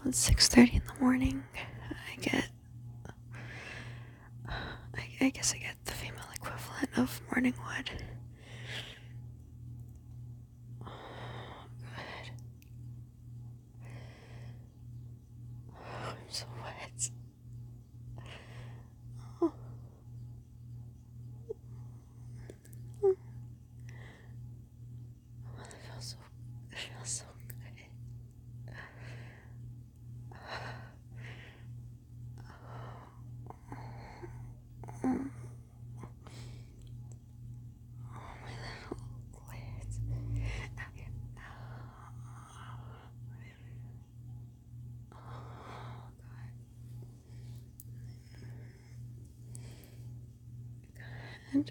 It's 6:30 in the morning. I get, I guess I get the female equivalent of morning wood. Oh, God. Oh, I'm so wet. Oh. Oh, it feels so good. Oh, my little clit. Oh, God.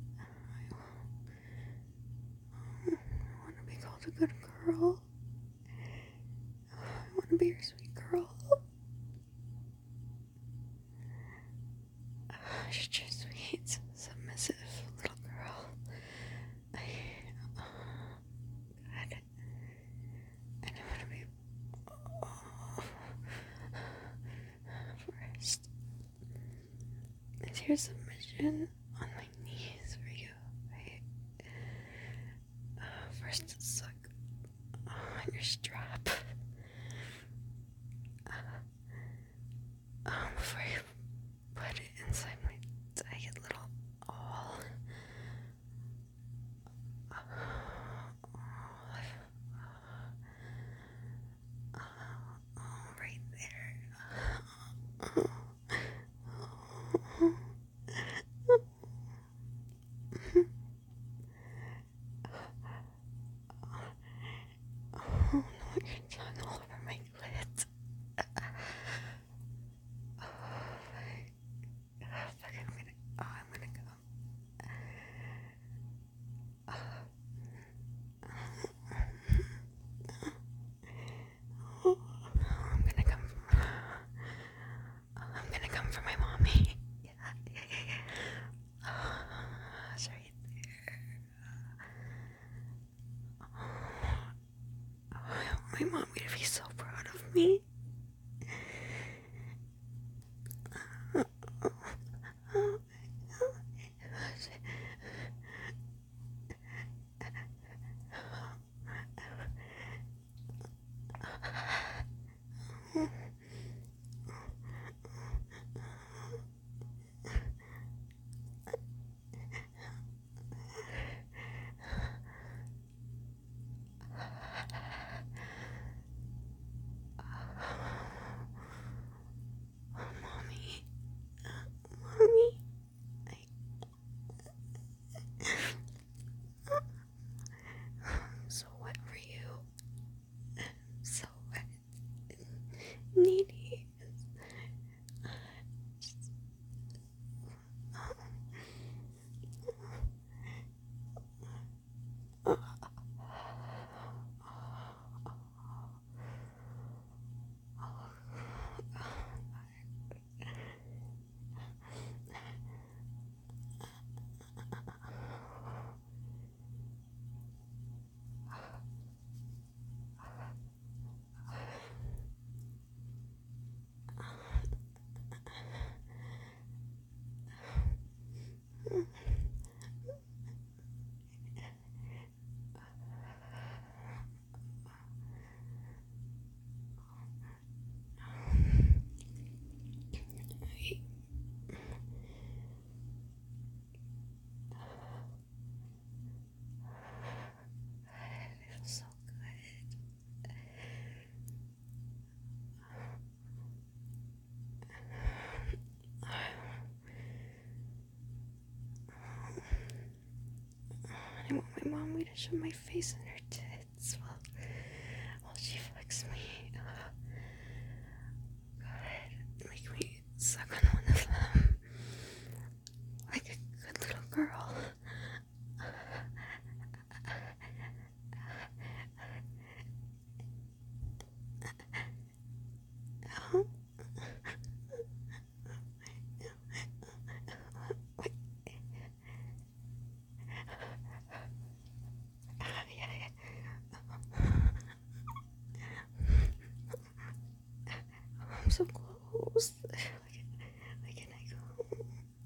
I want to be called a good girl. I want to be your sweet girl. Such a sweet, submissive little girl. I, oh, God. And I want to be first. Is your submission on my knees for you? First to suck on your strap. Before you put it inside my tight little hole. Right there. Oh no, your tongue all over my clit. Oh, fuck, I'm gonna go. Oh, I'm gonna come for my mommy. Yeah. Oh, it's right there. Oh, I want my mommy to be so proud of me. Mommy. Mommy. I'm so wet for you. So wet. Needy. It feels so good. I want my mommy to show my face in her tits while she flicks me. God, make me suck on one of them like a good little girl. Oh. Yeah, so close. Why can't I go?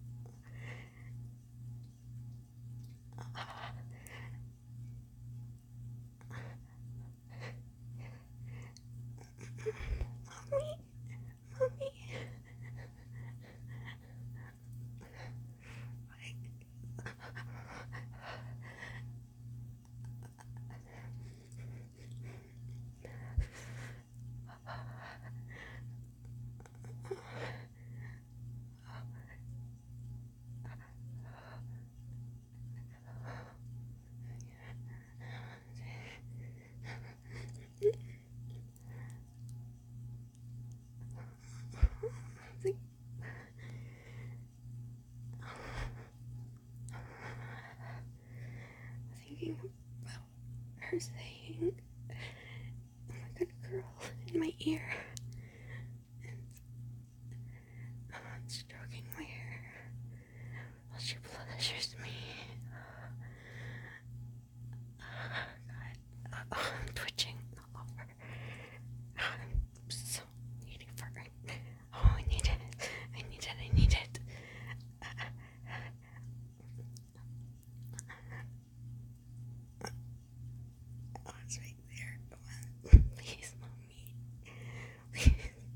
Mommy, mommy. Thinking about her saying, "Oh my good girl," in my ear, and stroking my hair while she pleasures me. God, I'm twitching all over. I'm so needing for it. Oh, I need it. I need it. I need it. Oh, it's right there. Come on. Please, mommy. Please.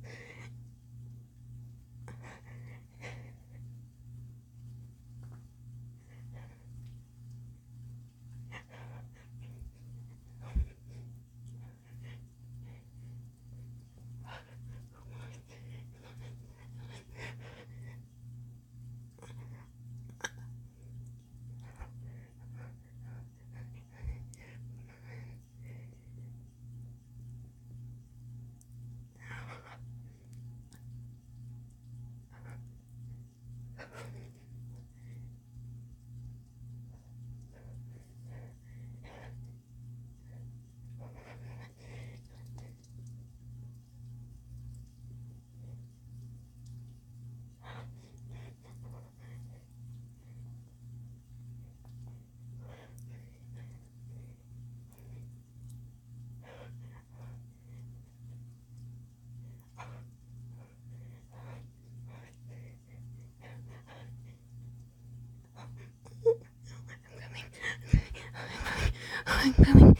I'm coming.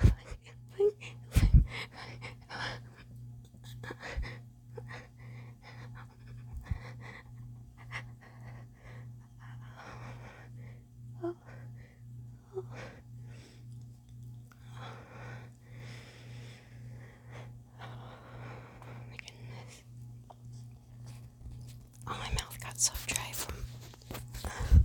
Oh, oh. Oh my goodness. Oh, my mouth got so dry from